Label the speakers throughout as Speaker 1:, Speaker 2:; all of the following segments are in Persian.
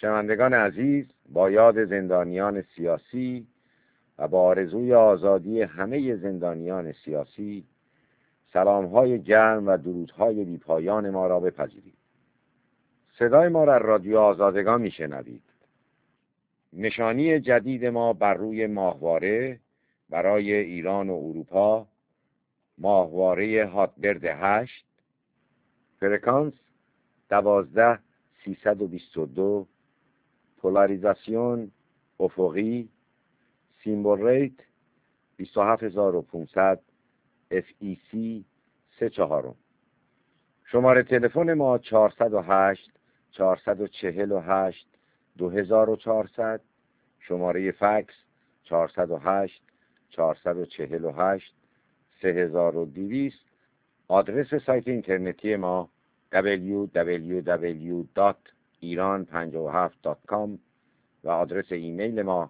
Speaker 1: شنوندگان عزیز، با یاد زندانیان سیاسی و با آرزوی آزادی همه زندانیان سیاسی، سلام‌های گرم و درودهای بی‌پایان ما را بپذیرید. صدای ما را رادیو آزادگان میشنوید. نشانی جدید ما بر روی ماهواره برای ایران و اروپا، ماهواره هاتبرد 8، فرکانس 12322، پولاریزاسیون افقی، سیمبل ریت 27500، FEC 34. شماره تلفن ما 408 448 2400، شماره فکس 408 448 3200. آدرس سایت اینترنتی ما www.iran57.com و آدرس ایمیل ما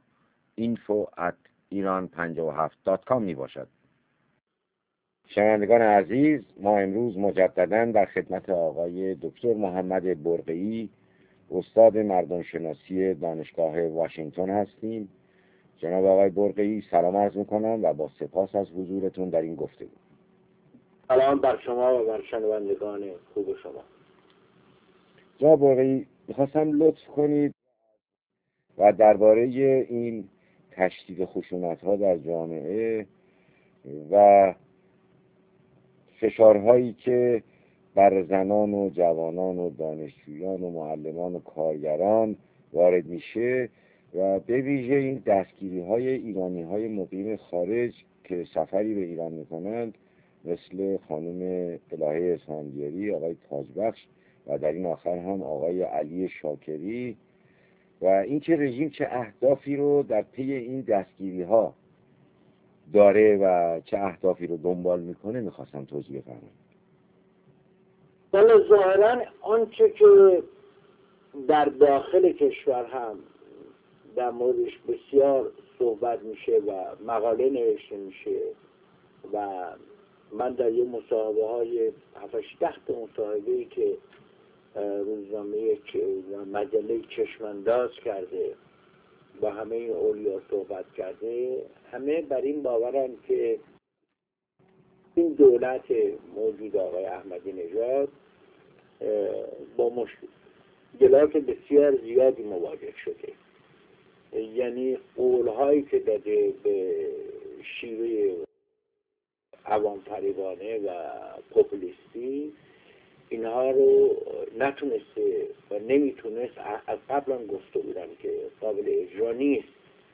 Speaker 1: info@iran57.com می باشد. شنوندگان عزیز، ما امروز مجدداً در خدمت آقای دکتر محمد برقیعی، استاد مردمشناسی دانشگاه واشنگتن هستیم. جناب آقای برقیعی، سلام عرض میکنم و با سپاس از حضورتون در این گفتگو.
Speaker 2: سلام بر شما و بر شنوندگان خوب شما.
Speaker 1: جناب برقیعی، میخواستم لطف کنید و درباره این تشدید خشونت‌ها در جامعه و فشارهایی که بر زنان و جوانان و دانشجویان و معلمان و کارگران وارد میشه و به ویژه این دستگیری‌های ایرانی‌های مقیم خارج که سفری به ایران میکنند، مثل خانم الهه اسفندیاری، آقای تاجبخش و در این آخر هم آقای علی شاکری، و اینکه رژیم چه اهدافی رو در پی این دستگیری‌ها داره و چه اهدافی رو دنبال میکنه، میخواستم توضیح فرمایید.
Speaker 2: بله، ظاهراً آنچه که در داخل کشور هم در موردش بسیار صحبت میشه و مقاله نوشته میشه و من در یه مصاحبه های 7-8 مصاحبه‌ای که روزنامه مجله چشمانداز کرده با همه این اولیا صحبت کرده، همه بر این باورن که این دولت موجود آقای احمدی نژاد با مشکلات بسیار زیادی مواجه شده. یعنی قولهایی که داده به شیوه عوام فریبانه و پوپولیستی، اینها رو نتونسته و نمیتونست، از قبل هم گفته بودم که قابل اجرا نیست.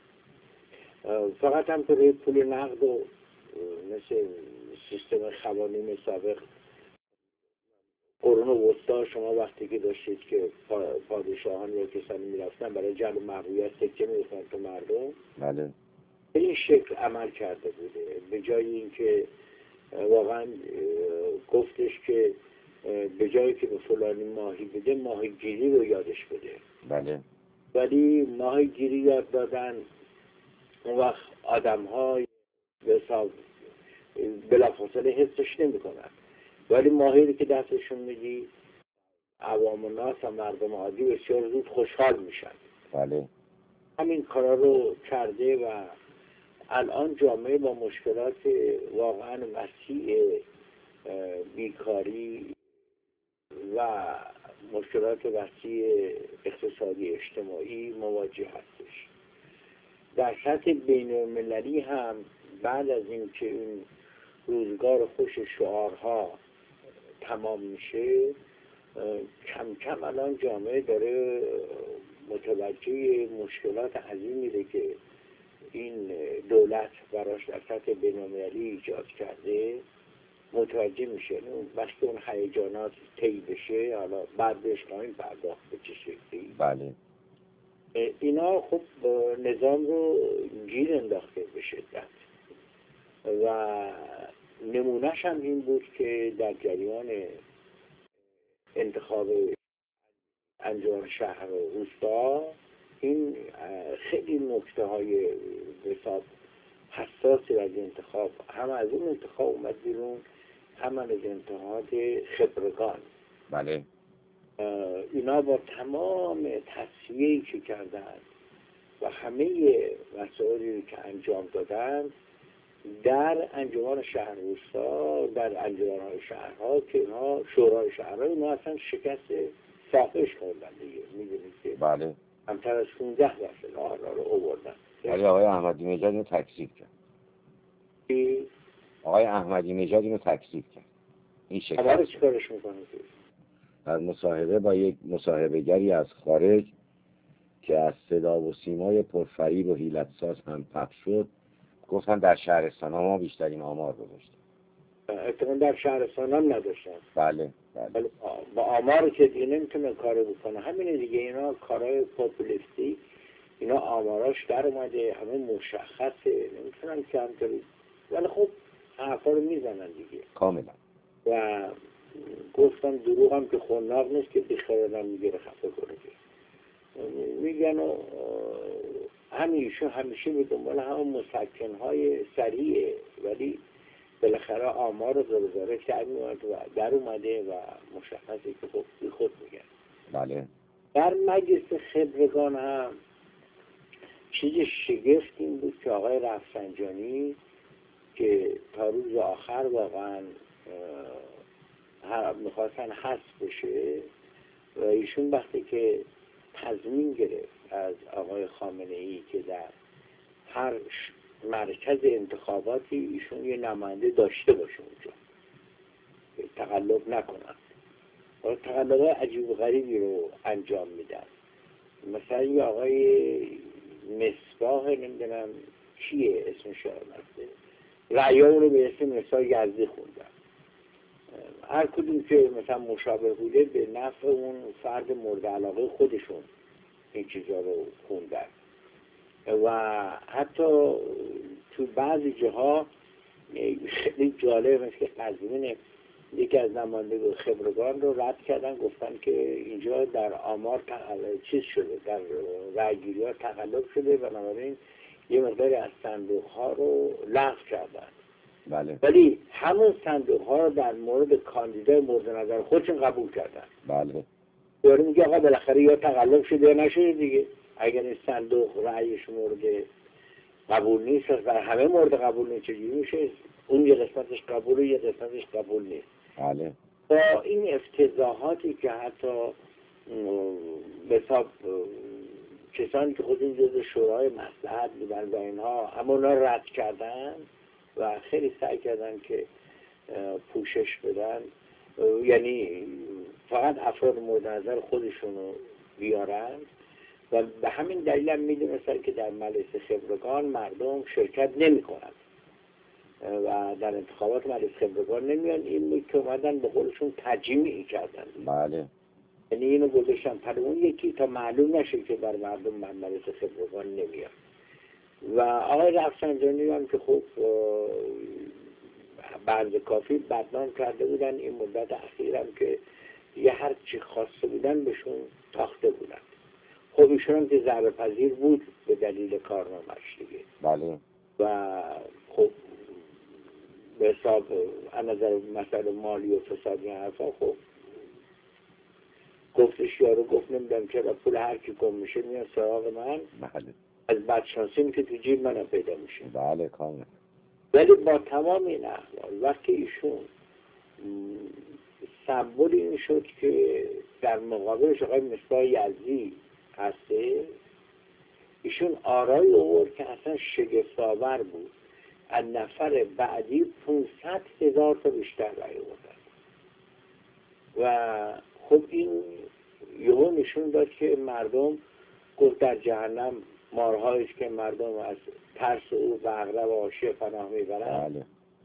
Speaker 2: فقط هم که پول نقد و مثل سیستم خوانین سابق قرون وسطا، شما وقتی که داشتید که پادشاهان یا کسانی میرفتن برای جلب محبوبیت سکه میرفتن تو مردم،
Speaker 1: بله،
Speaker 2: به این شکل عمل کرده بوده. به جای اینکه واقعا گفتش که به جایی که به فلانی ماهی بده، ماهی گیری رو یادش بده.
Speaker 1: بله،
Speaker 2: ولی ماهی گیری یاد دادن، اون وقت آدم های بلافاصله حسش نمی کنن، ولی ماهی رو که دستشون میدی، عوام الناس و مردم عادی بسیار زود خوشحال میشن.
Speaker 1: بله،
Speaker 2: همین کارا رو کرده و الان جامعه با مشکلات واقعا وسیع بیکاری و مشکلات وسیع اقتصادی اجتماعی مواجه هستش. در سطح بین المللی هم بعد از اینکه این روزگار خوش شعارها تمام میشه، کم کم الان جامعه داره متوجه مشکلات عظیمی میره که این دولت براش در سطح بین المللی ایجاد کرده متوجه میشه. وقتی اون هیجانات طی بشه، حالا بعد بهش خواهیم پرداخت به چه شکلی،
Speaker 1: بله،
Speaker 2: اینا خب نظام رو گیر انداخته به شدت و نمونهش هم این بود که در جریان انتخاب انجمن شهر و روستا، این خیلی نکته های حساب حساسی از انتخاب، هم از اون انتخاب اومد بیرون، هم از انتخاب خبرگان.
Speaker 1: بله،
Speaker 2: اینا با تمام تصفیه‌ای که کردند و همه مسائلی که انجام دادند در انجمن شهر روستا، در انجمن‌های شهرها که اینا شورای شهرها اینا اصلا شکست ساقش خوردن دیگه. می‌دونید که
Speaker 1: بله
Speaker 2: کمتر از 15% آنها رو آوردن.
Speaker 1: ولی آقای احمدی نژاد اینو تکذیب کرد.
Speaker 2: کی؟
Speaker 1: آقای احمدی نژاد اینو تکذیب کرد. این
Speaker 2: اما رو
Speaker 1: شکست
Speaker 2: چیکارش میکنه؟
Speaker 1: در مصاحبه با یک مصاحبهگری از خارج که از صدا و سیمای پرفریب و حیلت‌ساز هم پخش شد گفتن در شهرستان ها ما بیشترین آمار گذاشتیم.
Speaker 2: اتفاقا در شهرستان هم نداشتن.
Speaker 1: بله
Speaker 2: با آمار که دیگه نمیتونه کار بکنه. همینه دیگه، اینا کارهای پاپولیستی، اینا آماراش در اومده، همه مشخصه، نمیتونن کمتری، ولی خب حرفا رو میزنن دیگه
Speaker 1: کاملا.
Speaker 2: و گفتم دروغ هم که خوناق نیست که بیخیال هم میگیره خفه کنه میگن و همیشه به دنبال همون مسکنهای سریعه، ولی بالاخره آمار رو زرزاره کرد و در اومده و مشخصه که خب بی خود میگن.
Speaker 1: بله
Speaker 2: در مجلس خبرگان هم چیز شگفت این بود که آقای رفسنجانی که تا روز آخر واقعا میخواستن حذف بشه و ایشون وقتی که تضمین گرفت از آقای خامنه ای که در هر مرکز انتخاباتی ایشون یه نماینده داشته باشه اونجا، تقلب نکنن و تقلبات عجیب و غریبی رو انجام میدن. مثلا یه آقای مصباح نمیدونم چیه اسمش آمده، رأی رو به اسم مصباح یزدی خوندن، هر کدوم که مثلا مشابه بوده به نفع اون فرد مورد علاقه خودشون این چیزا رو خوندن و حتی تو بعضی جاها خیلی جالب است که قزوین یکی از نماینده خبرگان رو رد کردن، گفتن که اینجا در آمار چیز شده، در رأیگیری ها تقلب شده و بنابراین یه مقداری از صندوق ها رو لغو کردن.
Speaker 1: بله
Speaker 2: ولی همون صندوق ها رو در مورد کاندیدای مورد نظر خودشون قبول کردن.
Speaker 1: بله
Speaker 2: یارو میگه آقا بالاخره یا تقلب شده یا نشده دیگه، اگر این صندوق رأیش مورد قبول نیست و همه مورد قبول نیست چجوری میشه اون یه قسمتش قبول و یه قسمتش قبول نیست.
Speaker 1: بله
Speaker 2: با این افتضاحاتی که حتی به حساب کسانی که خودشون جزو شورای مصلحت بودن و اینها اما اونا رد کردن و خیلی سعی کردن که پوشش بدن، یعنی فقط افراد مورد نظر خودشون رو بیارن و به همین دلیل هم میدونستن که در مجلس خبرگان مردم شرکت نمی کنند و در انتخابات مجلس خبرگان نمیان. این که اومدن به قولشون تجمیع کردن،
Speaker 1: بله
Speaker 2: یعنی اینو گذاشتن پر اون یکی تا معلوم نشه که در مردم مجلس خبرگان نمیان. و آقای رفسنجانی هم که خب بعض کافی بدنام کرده بودن این مدت اخیر هم که یه هر چی خواسته بودن بهشون تاخته بودن. خب ایشون هم که ضربه پذیر بود به دلیل کارنامه‌اش دیگه.
Speaker 1: بله
Speaker 2: و خب به حساب از نظر مسئله مالی و فسادی حرفا خب گفتش یارو گفت نمیدونم چرا پول هر کی گم میشه میاد سراغ من،
Speaker 1: بله
Speaker 2: از بدشانسیم که تو جیب منم پیدا میشه.
Speaker 1: بله کاملا.
Speaker 2: ولی با تمام این احوال وقتی ایشون سمبول این شد که در مقابلش آقای مصباح یزدی هسته، ایشون آرای آورد که اصلا شگفت‌آور بود، از نفر بعدی 500,000 تا بیشتر رای آوردن و خب این یهو نشون داد که مردم گفت در جهنم مارهایش که مردم از ترس او و عقرب و حاشیه پناه میبرند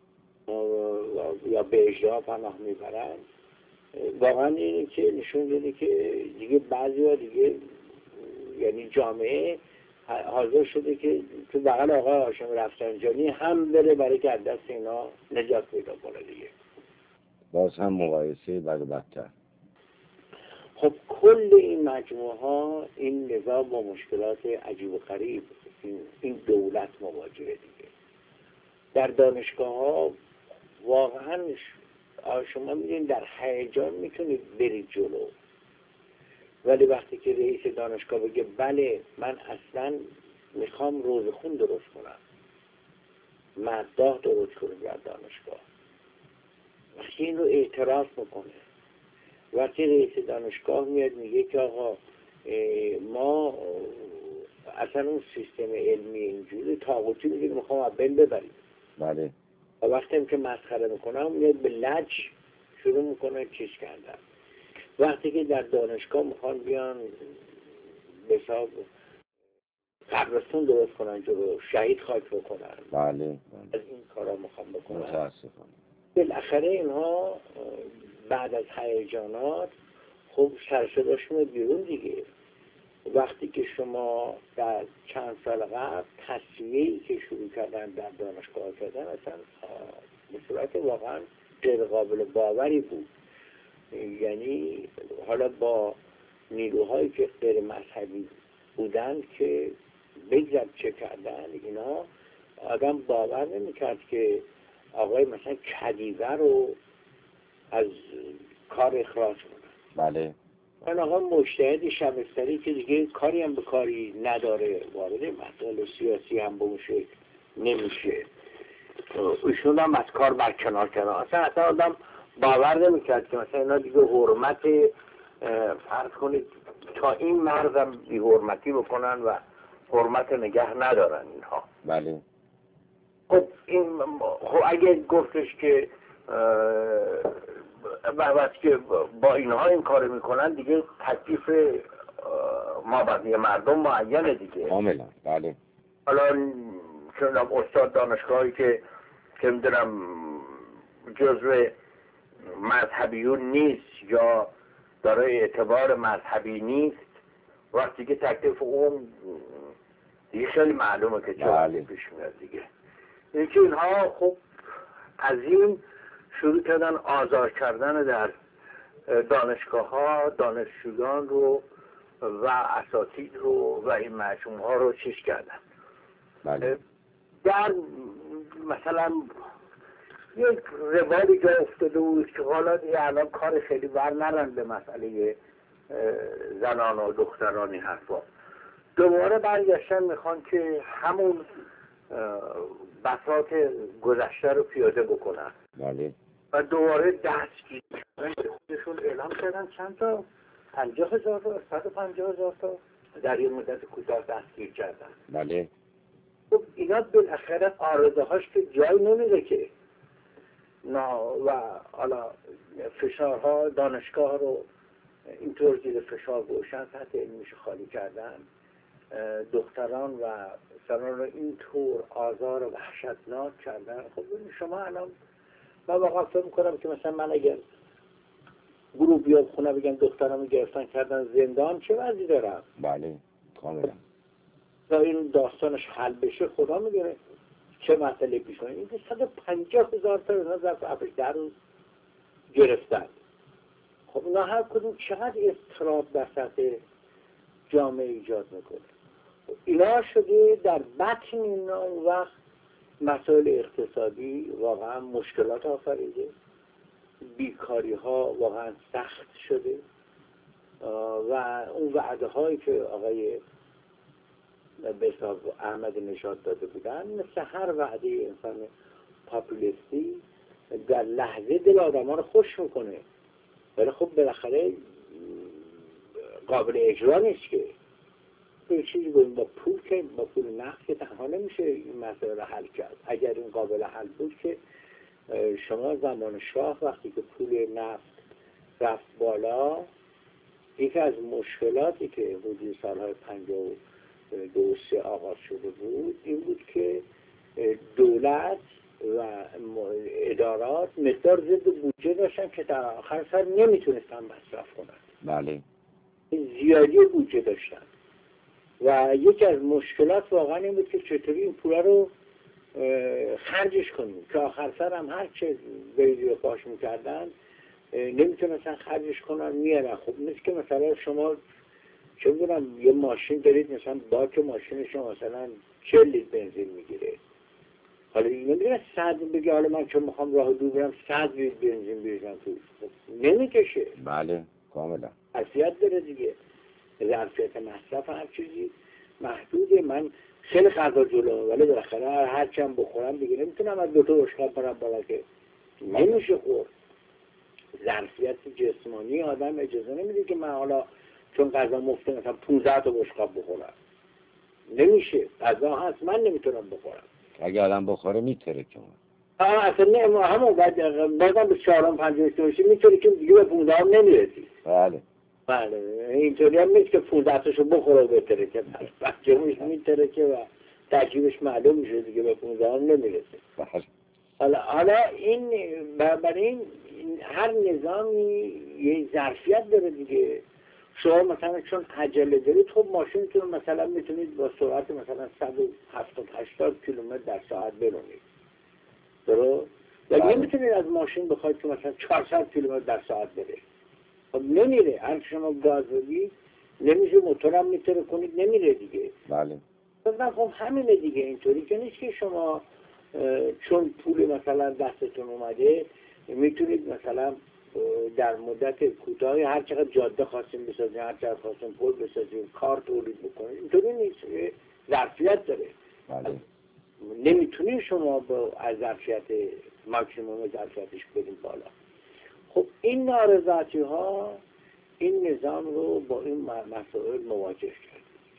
Speaker 2: یا به اجرا پناه میبرند. واقعا اینه که نشون داده که دیگه بعضی ها دیگه یعنی جامعه حاضر شده که تو بغل آقای هاشم رفسنجانی هم بره برای که از دست اینا نجات پیدا کنه دیگه.
Speaker 1: باز هم مقایسه بد و بدتر.
Speaker 2: خب کل این مجموعه ها این نظام با مشکلات عجیب و غریب این دولت مواجهه دیگه. در دانشگاه ها واقعا شما میدونید در هیجان میتونید برید جلو ولی وقتی که رئیس دانشگاه بگه بله من اصلا میخوام روزخون درست کنم، مداح درست کنم در دانشگاه، وقتی این رو اعتراف میکنه، وقتی رئیس دانشگاه میاد میگه که آقا ما اصلا اون سیستم علمی اینجوری طاغوتی میگه میخوام از بین ببریم،
Speaker 1: بله.
Speaker 2: و وقتی هم که مسخره میکنم میاد به لج شروع میکنه چیز کردن. وقتی که در دانشگاه میخوان بیان به حساب قبرستون درست کنن جلو شهید خاک بکنن،
Speaker 1: بله.
Speaker 2: از این کارا میخوام بکنن.
Speaker 1: متاسفانه
Speaker 2: بالاخره اینها بعد از هیجانات خب سرصداشون بیرون دیگه. وقتی که شما در چند سال قبل تصویه‌ای که شروع کردن در دانشگاه کردن اصلا به صورت واقعا غیر قابل باوری بود، یعنی حالا با نیروهایی که غیر مذهبی بودن که بگذار چه کردن، اینا آدم باور نمی‌کرد که آقای مثلا کدیوه رو از کار اخراج کنن.
Speaker 1: بله.
Speaker 2: من آقا مجتهد شبستری که دیگه کاری هم به کاری نداره، وارد مسائل سیاسی هم به اون شکل نمیشه، ایشون هم از کار برکنار کردن. اصلا آدم باور نمیکرد که مثلا اینا دیگه حرمت فرض کنید تا این مرز هم بی حرمتی بکنن و حرمت نگه ندارن اینها.
Speaker 1: بله.
Speaker 2: خب این خب اگه گفتش که وقتی که با اینها این کار میکنن دیگه تکلیف مابقی مردم معینه دیگه.
Speaker 1: کاملا. بله.
Speaker 2: حالا چون استاد دانشگاهی که میدونم جزو مذهبیون نیست یا دارای اعتبار مذهبی نیست، وقتی که تکلیف اون دیگه خیلی معلومه که چه پیش میاد دیگه. این که اینها خب از این شروع کردن آزار کردن در دانشگاه ها دانشجویان رو و اساتید رو و این مجموعه ها رو چیز کردن.
Speaker 1: بله.
Speaker 2: در مثلا یک روایی جا افتاده بود که حالا دیگه الان کار خیلی بر نرن به مسئله زنان و دخترانی حرفا، دوباره برگشتن میخوان که همون بساط گذشته رو پیاده بکنن.
Speaker 1: بله.
Speaker 2: و دوباره دستگیری خودشون اعلام کردن چند تا 50,000 تا 150,000 تا در این مدت کوتاه دستگیر کردن.
Speaker 1: بله.
Speaker 2: خب اینا بالاخره آرزه هاش که جای نمیده که و حالا فشارها دانشگاه رو اینطور زیر فشار گوشن تحت علمیش خالی کردن، دختران و سران رو اینطور آزار و وحشتناک کردن. خب شما الان من واقعا فکر میکنم که مثلا من اگر گروه بیاد خونه بگم دخترامو گرفتن کردن زندان چه وضعی دارم؟
Speaker 1: بله. کاملا.
Speaker 2: تا این داستانش حل بشه خدا میدونه چه مسئله پیش میاد. این 150,000 تا اینا ظرف 10 روز گرفتن. خب اینا هر کدوم چقدر اضطراب در سطح جامعه ایجاد میکنه. اینا شده در بطن اینا اون وقت مسائل اقتصادی واقعا مشکلات آفریده، بیکاری ها واقعا سخت شده و اون وعده هایی که آقای به حساب احمد نژاد داده بودن مثل هر وعده انسان پاپولیستی در لحظه دل آدم ها رو خوش میکنه، ولی خب بالاخره قابل اجرا نیست که. این چیزی با پول که با پول نقد که تنها نمیشه این مسئله رو حل کرد. اگر این قابل حل بود که شما زمان شاه وقتی که پول نفت رفت بالا، یکی از مشکلاتی که حدود سالهای 52-53 آغاز شده بود این بود که دولت و ادارات مقدار ضد بودجه داشتن که در آخر سر نمیتونستن مصرف کنن.
Speaker 1: بله.
Speaker 2: زیادی بودجه داشتن و یکی از مشکلات واقعا این بود که چطوری این پول رو خرجش کنیم که آخر سر هم هر چه ویدیو پاش میکردن نمیتونستن خرجش کنن میارن. خب نیست که مثلا شما چه میدونم یه ماشین دارید مثلا باک ماشین شما مثلا 40 لیتر بنزین میگیره، حالا این نمیدونه 100 بگه حالا من چون میخوام راه دور برم 100 لیتر بنزین بریزم توش، نمیکشه.
Speaker 1: بله. کاملا.
Speaker 2: اذیت داره دیگه. ظرفیت مصرف هر چیزی محدوده. من خیلی غذا جلومه ولی بالاخره هر چند بخورم دیگه نمیتونم از 2 تا بشقاب برم بالا که نمیشه خورد. ظرفیت جسمانی آدم اجازه نمیده که من حالا چون غذا مفته مثلا 15 تا بشقاب بخورم، نمیشه. غذا هست من نمیتونم بخورم.
Speaker 1: اگه آدم بخوره میتره که
Speaker 2: اصلا نه ما همون بازم به 4 5 باشی میتونی که دیگه به 15 هم نمیرسی.
Speaker 1: بله
Speaker 2: بله اینطوری هم نیست که 15 تاشو بخوره و بتره که بچه‌مش میتره که و ترکیبش معلوم میشه دیگه به 15 هم نمیرسه. حالا این برای این هر نظامی یه ظرفیت داره دیگه. شما مثلا چون عجله دارید خب ماشینتون مثلا میتونید با سرعت مثلا 170-80 کیلومتر در ساعت برونید، درست؟ ولی نمیتونید از ماشین بخواید که مثلا 400 کیلومتر در ساعت بره، خب نمیره. هر شما گاز بدید نمیشه، موتورم میتونه کنید نمیره دیگه.
Speaker 1: بله
Speaker 2: خب همینه دیگه. اینطوری که نیست که شما چون پول مثلا دستتون اومده میتونید مثلا در مدت کوتاهی هر چقدر جاده خواستیم بسازیم، هر چقدر خواستیم پل بسازیم، کار تولید بکنید. اینطوری نیست، ظرفیت داره.
Speaker 1: بله
Speaker 2: نمیتونید شما با از ظرفیت ماکسیموم ظرفیتش برید بالا. خب این نارضایتی ها این نظام رو با این مسائل مواجه کرد.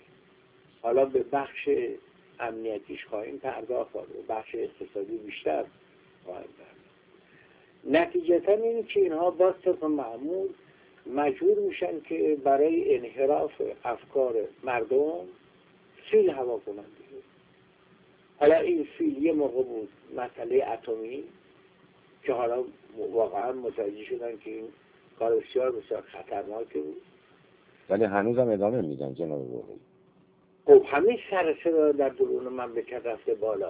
Speaker 2: حالا به بخش امنیتیش خواهیم پرداخت و بخش اقتصادی بیشتر خواهیم پرداخت. نتیجتا اینه که اینها باز طبق معمول مجبور میشن که برای انحراف افکار مردم فیل هوا کنن دیگه. حالا این فیل یه موقع بود مسئله اتمی که حالا واقعا متوجه شدن که این کار بسیار بسیار خطرناکه بود،
Speaker 1: ولی هنوز هم ادامه میدن جناب بوقی.
Speaker 2: خب همین سرسه در درون مملکت رفته بالا.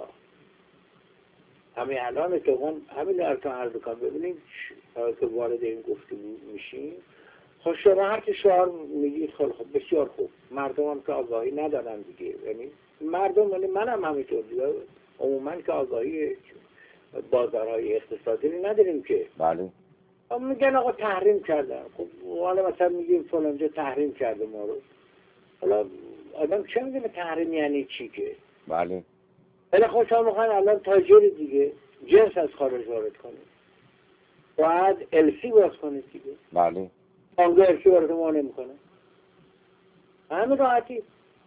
Speaker 2: همین الان اتفاقا همین ارکان عرض کنم ببینید که وارد این گفتگو میشیم. خب شما هر که شعار میگید خیلی خوب، بسیار خوب. مردم هم که آگاهی ندارن دیگه، یعنی مردم، یعنی منم همینطور دیگه عموما که آگاهی بازارهای اقتصادی نداریم که.
Speaker 1: بله
Speaker 2: میگن آقا تحریم کردن. خب حالا مثلا میگیم فلانجا تحریم کرده ما رو. حالا آدم چه میدونه تحریم یعنی چی که؟
Speaker 1: بله
Speaker 2: ولی خب شما میخواین الان تاجری دیگه جنس از خارج وارد کنید، باید السی باز کنید دیگه.
Speaker 1: بله
Speaker 2: آنگاه السی وارد ما نمیکنه، همین راحتی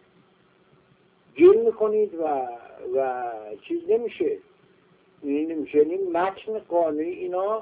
Speaker 2: گیر میکنید و چیز نمیشه. یعنی متن قانونی اینا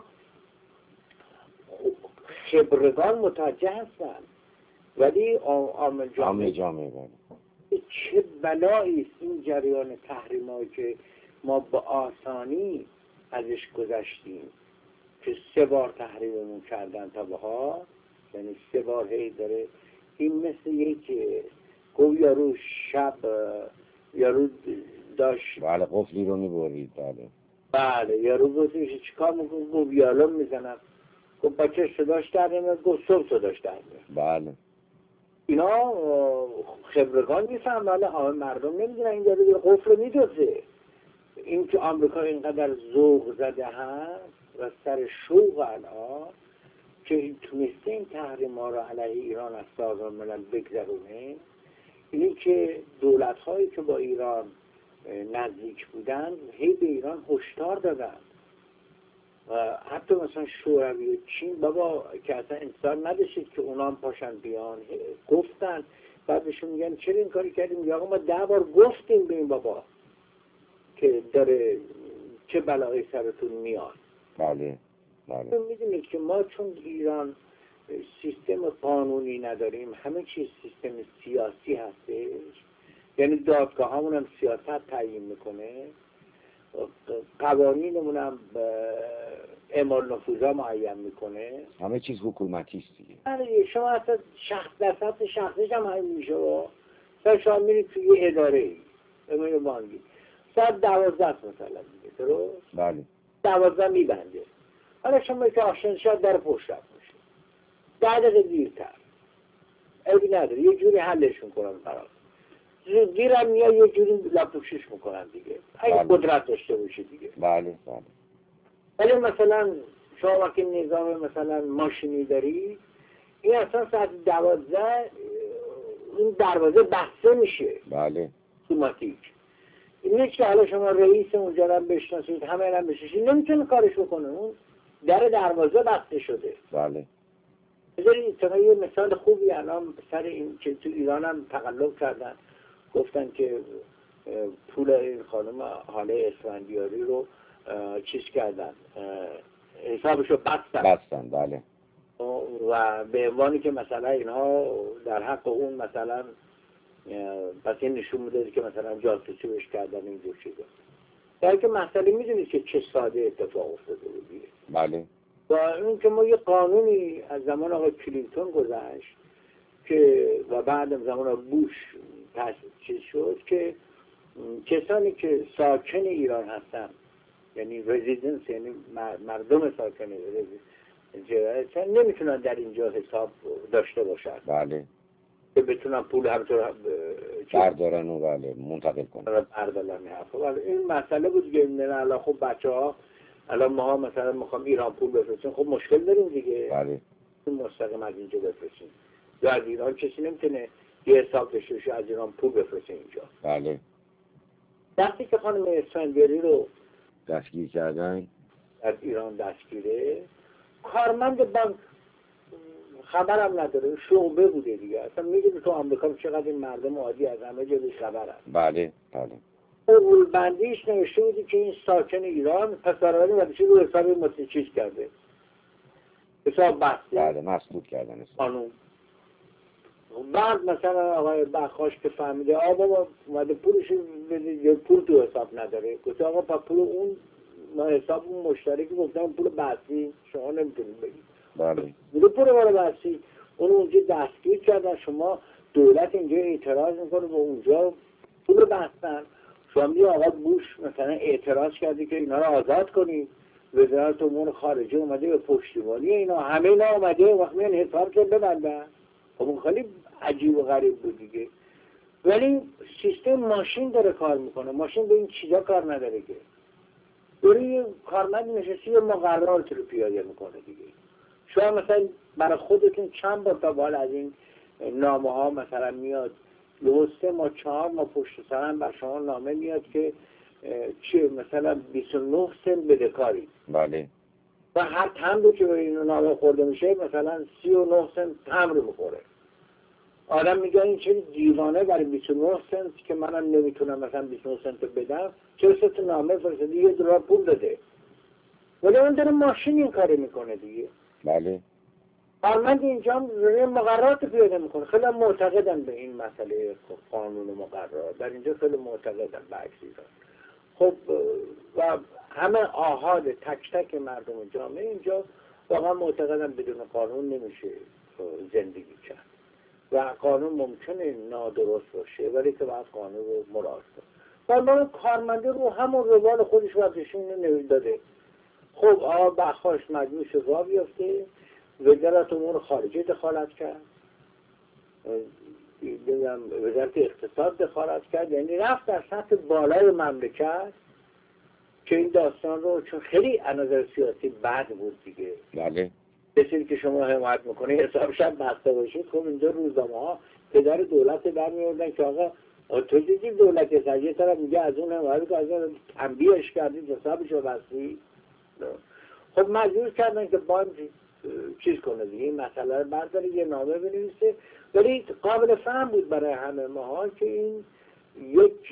Speaker 2: خبرگان متوجه هستن ولی عام جامعه چه بلایی است این جریان تحریمایی که ما با آسانی ازش گذشتیم که 3 بار تحریممون کردن تا بها، یعنی 3 بار هی داره. این مثل یک گوی یارو شب یارو داشت
Speaker 1: بله قفلی رو میبرید.
Speaker 2: بله یارو گفتیش چیکار میکنه؟ گفت ویالون میزنم. گفت بچه صداش در نمیاد. گفت صبح صداش در میاد.
Speaker 1: بله
Speaker 2: اینا خبرگان میفهمن، همه مردم نمیدونن این داره قفل رو میدوزه. این که آمریکا اینقدر ذوق زده هست و سر شوق الان که تونسته این تحریم ها رو علیه ایران از سازمان ملل بگذرونه، اینی که دولت هایی که با ایران نزدیک بودن هی به ایران هشدار دادن. حتی مثلا شوروی و چین بابا که اصلا انسان نداشتید که اونا هم پاشن بیان گفتن. بعد بهشون میگن چرا این کاری کردیم؟ میگن آقا ما 10 بار گفتیم به این بابا که داره چه بلایی سرتون میاد.
Speaker 1: بله
Speaker 2: میدونید که ما چون ایران سیستم قانونی نداریم، همه چیز سیستم سیاسی هستش، یعنی دادگاه همون هم سیاست تعیین میکنه، قوانینمون هم اعمال نفوذا معین میکنه،
Speaker 1: همه چیز حکومتی است دیگه.
Speaker 2: آره شما اصلا در سطح شخصیش هم همین میشه. شما میرید توی یه اداره ای یه بانکی ساعت 12 مثلا دیگه، درست؟
Speaker 1: بله
Speaker 2: 12 میبنده. حالا شما که آشنا شاید در پشت رفت باشه 10 دقیقه دیرتر عیبی نداره، یه جوری حلش میکنن برات. زودگیرم میاد یه جوری لاپوشش میکنن دیگه اگه قدرت داشته باشه دیگه.
Speaker 1: بله
Speaker 2: ولی مثلا شما وقتی نظام مثلا ماشینی داری، این اصلا ساعت 12 این دروازه بسته میشه.
Speaker 1: بله.
Speaker 2: اتوماتیک. این نیست که حالا شما رئیس اونجا رو بشناسید، همه رو بشناسید، نمیتونه کارش بکنه. اون در دروازه بسته شده.
Speaker 1: بله.
Speaker 2: بذارید یه مثال خوبی الان سر این که تو ایران هم تقلب کردن، گفتن که پول این خانم هاله اسفندیاری رو چیز کردن، حسابشو بستن.
Speaker 1: بله.
Speaker 2: و به عنوانی که مثلا اینها در حق اون مثلا پس این نشون میده که مثلا جاسوسی بهش کردن اینجور چیزا. در که مسئله میدونید که چه ساده اتفاق افتاده بودیه.
Speaker 1: بله.
Speaker 2: و این که ما یه قانونی از زمان آقای کلینتون گذشت که و بعد زمان بوش چیز شد که کسانی که ساکن ایران هستن، یعنی رزیدنس، یعنی مردم ساکن نمیتونن در اینجا حساب داشته باشن.
Speaker 1: بله.
Speaker 2: که بتونن پول همطور
Speaker 1: بردارن و بله منتقل کنن.
Speaker 2: ولی این مسئله بود که الان خب بچه ها الان ما مثلا میخوام ایران پول بفرستیم، خب مشکل داریم دیگه.
Speaker 1: بله.
Speaker 2: مستقیم از اینجا بفرستیم. یا از ایران کسی نمیتونه یه حساب داشته باشه از ایران پول بفرسته اینجا.
Speaker 1: بله.
Speaker 2: وقتی که خانم اسفندیاری رو
Speaker 1: دستگیر کردن،
Speaker 2: از ایران دستگیره، کارمند بانک خبرم نداره، شعبه بوده دیگه. اصلا میدونی تو آمریکا چقدر این مردم عادی از همه جا خبرن.
Speaker 1: بله. بله.
Speaker 2: اول بندیش نوشته بودی که این ساکن ایران، پس برای ودیشی رو حساب مستچیز کرده، حساب بسته.
Speaker 1: بله مسدود کردن
Speaker 2: قانون. بعد مثلا آقای بخاش که فهمیده بابا اومده پولش بده، پول تو حساب نداره، گفت آقا پا پول اون ما حساب اون مشترکی گفتم پول بستی شما نمیتونید بگید.
Speaker 1: بله.
Speaker 2: میگه پول ما رو بستی، اون اونجا دستگیر کردن، شما دولت اینجا اعتراض میکنه و اونجا پول بستن. شما میگه آقا بوش مثلا اعتراض کرده که اینا رو آزاد کنید، وزارت امور خارجه اومده به پشتیبانی اینا، همه اینا اومده وقت میان حساب که ببندن. خب اون خیلی عجیب و غریب بود دیگه. ولی سیستم ماشین داره کار میکنه، ماشین به این چیزا کار نداره که. یه کارمند نشستی یه مقررات رو پیاده میکنه دیگه. شما مثلا برای خودتون چند بار تا بال از این نامه ها مثلا میاد، 3 ماه 4 ماه پشت سرم بر شما نامه میاد که چه مثلا 29 سنت بدهکاری.
Speaker 1: بله.
Speaker 2: و هر تمری که به این نامه خورده میشه مثلا 39 سنت تمر میخوره. آدم میگه این چه دیوانه برای 29 سنت که منم نمیتونم مثلا 29 سنت بدم، چرا تو نامه فرستادی $1 پول داده. ولی اون داره ماشین این کاری میکنه دیگه.
Speaker 1: بله.
Speaker 2: کارمند اینجا مقررات پیاده میکنه. خیلی معتقدن به این مسئله قانون مقررات، در اینجا خیلی معتقدن به عکس ایران. خب و همه آحاد تک تک مردم جامعه اینجا واقعا معتقدن بدون قانون نمیشه زندگی کرد و قانون ممکنه نادرست باشه ولی که باید قانون رو مراعات کنه. و من کارمنده رو همون روال خودش وقتشون نوید داده. خب آقا بخاش مجبور شد راه بیفته، وزارت امور خارجه دخالت کرد، وزارت اقتصاد دخالت کرد، یعنی رفت در سطح بالای مملکت که این داستان رو، چون خیلی از نظر سیاسی بد بود دیگه.
Speaker 1: بله.
Speaker 2: کسی که شما حمایت میکنه حسابش هم بسته باشید. خب اینجا روزنامه ها پدر دولت در میوردن که آقا تو دیدی دولت یه طرف میگه از اون حمایت که از اون تنبیهش کردید حسابش رو بستی. خب مجبور کردن که بانک چیز کنه دیگه، این مسئله رو برداره یه نامه بنویسه. ولی قابل فهم بود برای همه ما که این یک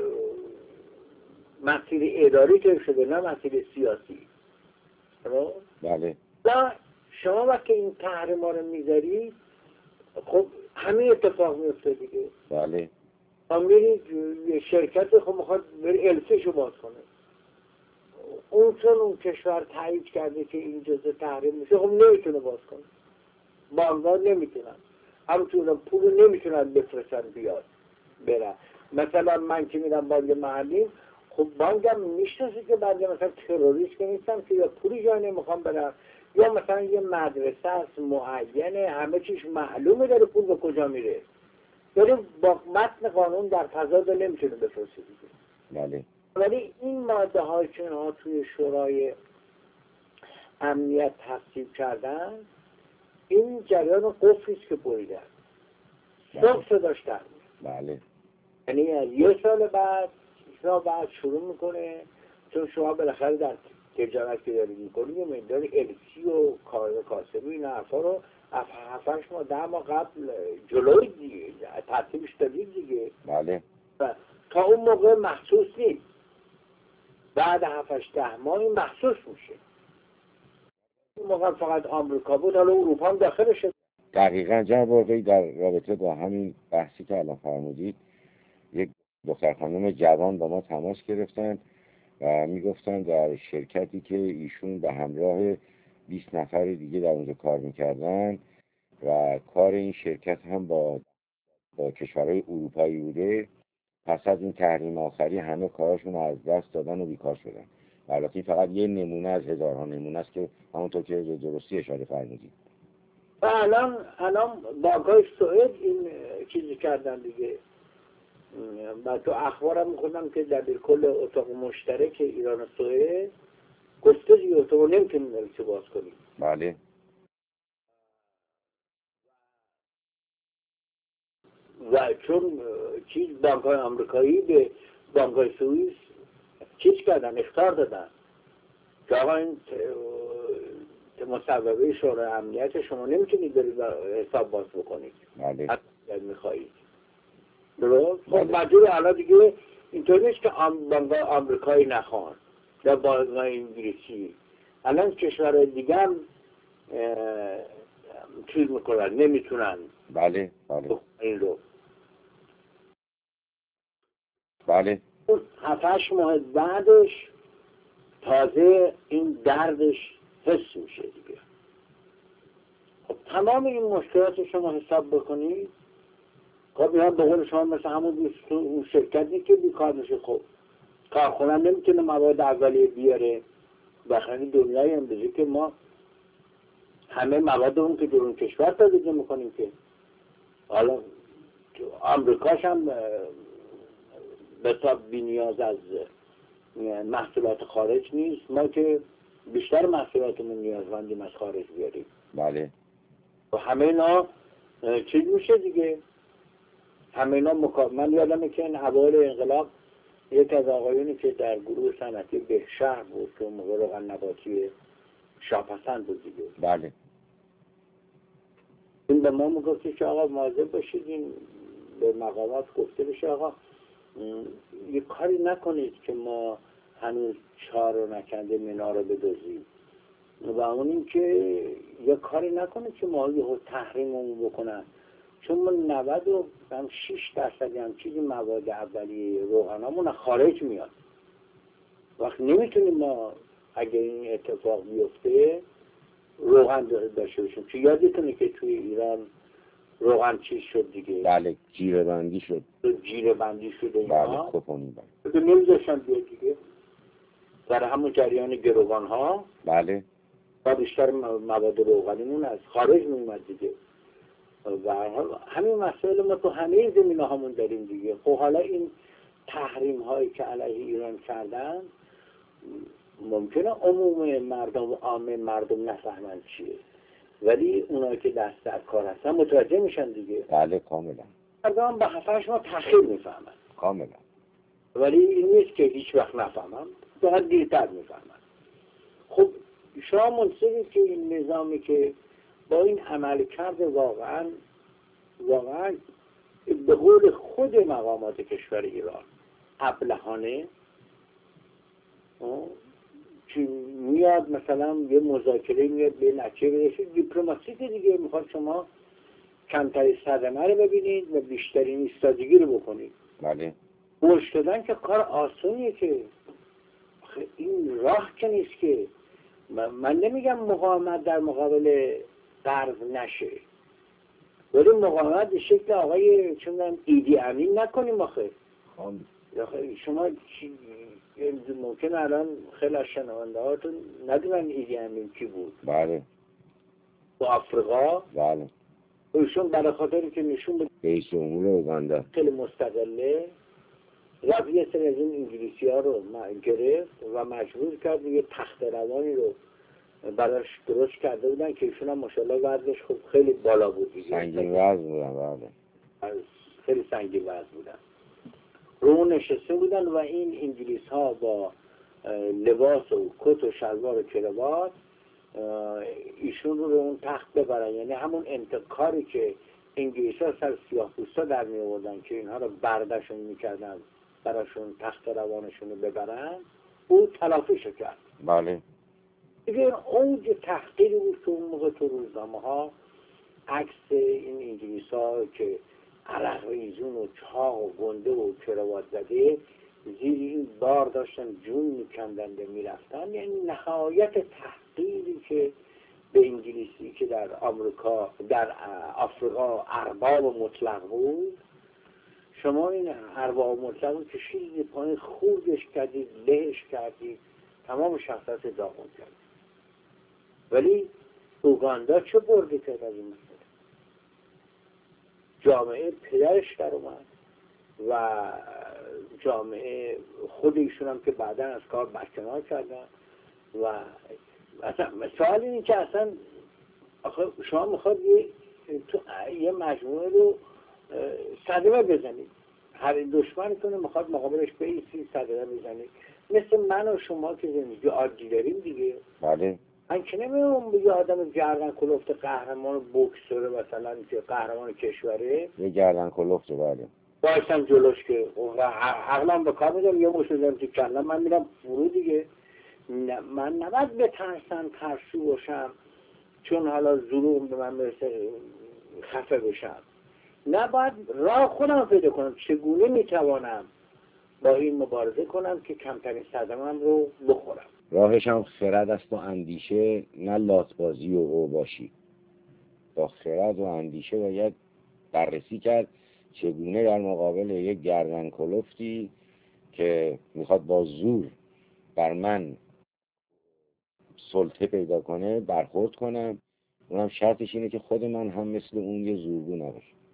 Speaker 2: مسئله اداری که شده نه مسئله سیاسی.
Speaker 1: بله.
Speaker 2: و شما وقتی این تحریما رو میذاری خب همین اتفاق میفته دیگه.
Speaker 1: بله.
Speaker 2: میرید شرکت خب میخواد بری السه‌شو باز کنه، اون چون اون کشور تایید کرده که این جزء تحریم میشه، خب نمیتونه باز کنه. بانک‌ها نمیتونن، همچنان پول نمیتونن بفرستن بیاد برن. مثلا من که میرم بانک محلی، خب بانکم میشناسه که بعد مثلا تروریست که نیستم که یا پولی جای نمیخوام برم، یا مثلا یه مدرسه است معینه همه چیش معلومه داره پول به کجا میره، ولی با متن قانون در تضاد نمیتونه بفرسته دیگه.
Speaker 1: بله.
Speaker 2: ولی این ماده هایی که اینها توی شورای امنیت تصویب کردن، این جریان قفلی است که بریدن. صبح صداش در میاد.
Speaker 1: بله
Speaker 2: یعنی از یه سال بعد شروع میکنه، چون شما بالاخره در تجارت که دارید میکنید یه مقدار السی و کار کاسبی این حرفا رو 7 ماه 10 ماه قبل جلوی دیگه ترتیبش دادید دیگه.
Speaker 1: بله
Speaker 2: و تا اون موقع محسوس نیست، بعد 7-10 ماه این محسوس میشه. اون موقع فقط آمریکا بود، حالا اروپا هم داخلشه.
Speaker 1: دقیقا جناب آقای، در رابطه با همین بحثی که الان فرمودید، یک دختر خانم جوان با ما تماس گرفتند و میگفتن در شرکتی که ایشون به همراه 20 نفر دیگه در اونجا کار میکردن و کار این شرکت هم با کشورهای اروپایی بوده، پس از این تحریم آخری همه کارشون رو از دست دادن و بیکار شدن. البته این فقط یه نمونه از هزاران نمونه است که همونطور که به درستی اشاره فرمودید.
Speaker 2: و الان بانک‌های سوئد این چیزی کردن دیگه. و تو اخبارم میخوندم که در کل اتاق مشترک ایران و سوئد گفته دیگه اتاق نمیتونیم باز کنیم.
Speaker 1: بله
Speaker 2: و چون بانک‌های آمریکایی به بانک‌های سوئیس چیز کردن، اخطار دادن که آقا این مصوبه شورای امنیت شما نمیتونید برید حساب باز بکنید.
Speaker 1: بله
Speaker 2: اگر میخواهید. درست؟ خب مجبور الان دیگه اینطور نیست که بانک‌های آمریکایی نخوان یا بانک‌های انگلیسی. الان کشورهای دیگه هم چیز میکنن، نمیتونن.
Speaker 1: بله بله
Speaker 2: این رو
Speaker 1: بله
Speaker 2: 7-8 ماه بعدش تازه این دردش حس میشه دیگه. خب تمام این مشکلات شما حساب بکنید، خب اینا به قول شما مثل همون اون شرکتی که بیکار میشه. خب کارخونه نمیتونه مواد اولیه بیاره. بخیلی دنیای امروزی که ما همه مواد اون که در اون کشور تولید میکنیم که حالا آمریکاش هم به حساب بی‌نیاز از محصولات خارج نیست. ما که بیشتر محصولاتمون نیازمندیم از خارج بیاریم.
Speaker 1: بله
Speaker 2: و همه اینا چیز میشه دیگه. همه اینا من یادمه که این اوایل انقلاب یک از آقایونی که در گروه صنعتی بهشهر بود که موقع روغن نباتی شاپسند بود دیگه،
Speaker 1: بله
Speaker 2: این به ما میگفتی که آقا مواظب باشید، این به مقامات گفته بشه آقا یه کاری نکنید که ما هنوز چهار رو نکنده مینا رو بدوزیم. و اون این که یه کاری نکنید که ما یه تحریممون بکنن، چون ما 96% هم چیزی مواد اولیه روغنامون خارج میاد. وقت نمیتونیم ما اگه این اتفاق بیفته روغن داشته باشیم. چون یادتونه که توی ایران روغن چیز شد دیگه.
Speaker 1: بله جیره بندی شد.
Speaker 2: جیره بندی شده
Speaker 1: بله کپونی
Speaker 2: بله نمیذاشتن بیاد دیگه در همون جریان گروگان ها.
Speaker 1: بله
Speaker 2: و بیشتر مواد روغنیمون از خارج میومد دیگه. و همین مسائل ما تو همه زمینه هامون داریم دیگه. خب حالا این تحریم هایی که علیه ایران کردن ممکنه عموم مردم عامه مردم نفهمن چیه، ولی اونایی که دست در کار هستن متوجه میشن دیگه.
Speaker 1: بله کاملا
Speaker 2: مردم به 7-8 ماه تأخیر میفهمن
Speaker 1: کاملا.
Speaker 2: ولی این نیست که هیچ وقت نفهمن، فقط دیرتر میفهمن. خب شما منصفید که این نظامی که با این عمل کرده واقعا به قول خود مقامات کشور ایران ابلهانه که میاد مثلا یه مذاکره میاد به نتیجه برسه، دیپلماسی دیگه میخواد شما کمتری صدمه رو ببینید و بیشترین ایستادگی رو بکنید.
Speaker 1: بله
Speaker 2: گوش دادن که کار آسونیه که این راه که نیست که من نمیگم مقاومت در مقابل غرب نشه، ولی مقاومت به شکل آقای چون ایدی امین نکنیم. آخه شما ممکن الان خیلی از شنونده هاتون ندونن ایدی امین کی بود.
Speaker 1: بله
Speaker 2: تو آفریقا
Speaker 1: بله
Speaker 2: ایشون برای خاطری که نشون بده
Speaker 1: رئیس جمهور اوگاندا
Speaker 2: خیلی مستقله رفت یه سری از این انگلیسی ها رو گرفت و مجبور کرد یه تخت روانی رو براش درست کرده بودن که ایشون هم ماشاءالله وزنش خب خیلی بالا بود دیگه.
Speaker 1: سنگین وزن بودن. بله
Speaker 2: خیلی سنگین وزن بودن، رو اون نشسته بودن و این انگلیس ها با لباس و کت و شلوار و کراوات ایشون رو اون تخت ببرن. یعنی همون انتقاری که انگلیس ها سر سیاه‌پوستا در می آوردن که اینها رو بردشون میکردن براشون تخت روانشون رو ببرن، او تلافیشو کرد.
Speaker 1: بله.
Speaker 2: دیگه این اوج تحقیری بود که اون موقع تو روزنامه ها عکس این انگلیس ها که عرق ریزون و چاق و گنده و کراوات زده زیر این بار داشتن جون میکندن و میرفتن. یعنی نهایت تحقیری که به انگلیسی که در آمریکا در آفریقا ارباب مطلق بود، شما این ارباب مطلق رو کشیدید پایین، خوردش کردید، لهش کردید، تمام شخصیت داغون کردید. ولی اوگاندا چه بردی کرد از این مسئله؟ جامعه پدرش در اومد و جامعه خود ایشون هم که بعدا از کار برکنار کردن. و اصلا سوال اینه که اصلا آخه شما میخواد یه مجموعه رو صدمه بزنید، هر دشمنتون میخواد مقابلش بیسی صدمه بزنید، مثل من و شما که زندگی عادی داریم دیگه.
Speaker 1: بله.
Speaker 2: من که نمیدونم یه آدم گردن کلفت قهرمان بوکسوره مثلا که قهرمان کشوره
Speaker 1: یه گردن کلفته. بله.
Speaker 2: باشم جلوش که عقلم به کار میدم یه مشت تو کلم من میرم فرو دیگه. من نباید بترسم ترسو باشم چون حالا ظلم به من برسه خفه بشم. نباید راه خودم پیدا کنم چگونه میتوانم با این مبارزه کنم که کمترین صدمه‌ام رو بخورم.
Speaker 1: راهش هم خرد است و اندیشه، نه لاتبازی و اوباشی. با خرد و اندیشه باید بررسی کرد چگونه در مقابل یک گردن کلفتی که میخواد با زور بر من سلطه پیدا کنه برخورد کنم. اونم شرطش اینه که خود من هم مثل اون یه زورگو نباشه.